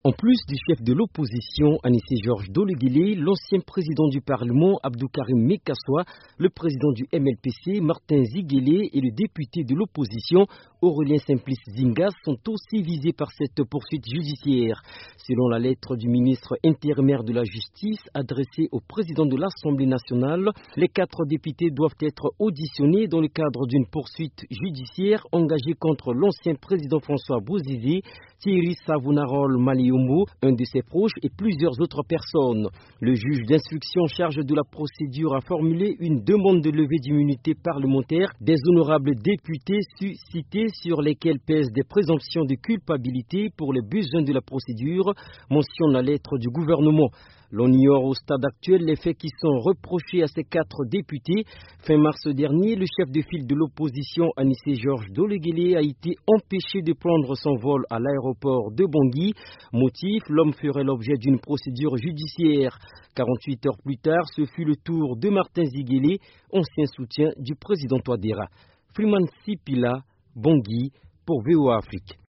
En plus du chef de l'opposition, Anissé Georges Doleguélé, l'ancien président du Parlement, Abdou Karim Mekassoua, le président du MLPC, Martin Ziguélé, et le député de l'opposition, Aurélien Simplice Zingas, sont aussi visés par cette poursuite judiciaire. Selon la lettre du ministre intérimaire de la Justice adressée au président de l'Assemblée nationale, les 4 députés doivent être auditionnés dans le cadre d'une poursuite judiciaire engagée contre l'ancien président François Bozizé, Thierry Savonarole Maliombo, un de ses proches et plusieurs autres personnes. Le juge d'instruction en charge de la procédure a formulé une demande de levée d'immunité parlementaire des honorables députés cités sur lesquels pèsent des présomptions de culpabilité pour les besoins de la procédure, mentionne la lettre du gouvernement. L'on ignore au stade actuel les faits qui sont reprochés à ces 4 députés. Fin mars dernier, le chef de file de l'opposition, Anissé Georges Doleguélé, a été empêché de prendre son vol à l'aéroport de Bangui. Motif, l'homme ferait l'objet d'une procédure judiciaire. 48 heures plus tard, ce fut le tour de Martin Ziguélé, ancien soutien du président Touadéra. Freeman Sipila, Bangui, pour VOA Afrique.